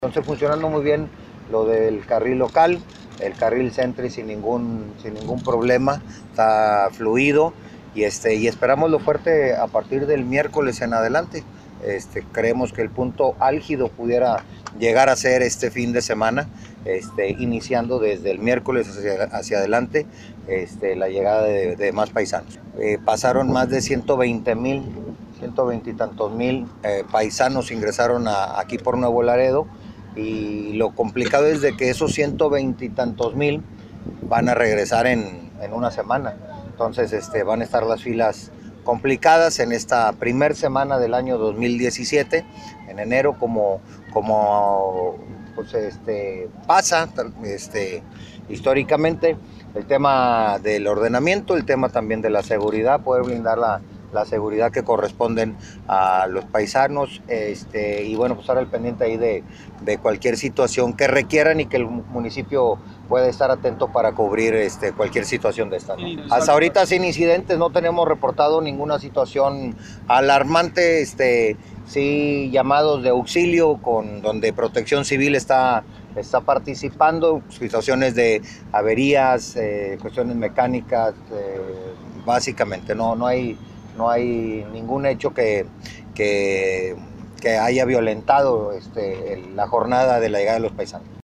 Entonces funcionando muy bien lo del carril local, el carril Sentry sin ningún problema, está fluido y esperamos lo fuerte a partir del miércoles en adelante. Creemos que el punto álgido pudiera llegar a ser este fin de semana, iniciando desde el miércoles hacia adelante la llegada de más paisanos. Pasaron más de 120 y tantos mil paisanos ingresaron aquí por Nuevo Laredo, y lo complicado es de que esos 120 y tantos mil van a regresar en una semana. Entonces van a estar las filas complicadas en esta primer semana del año 2017, en enero, como pues, pasa históricamente. El tema del ordenamiento, el tema también de la seguridad, poder blindar la seguridad que corresponden a los paisanos, y bueno, pues estar al pendiente ahí de cualquier situación que requieran y que el municipio puede estar atento para cubrir cualquier situación de esta, ¿no? Hasta ahorita sin incidentes, no tenemos reportado ninguna situación alarmante, sí llamados de auxilio donde Protección Civil está participando, situaciones de averías, cuestiones mecánicas, básicamente no hay ningún hecho que haya violentado la jornada de la llegada de los paisanos.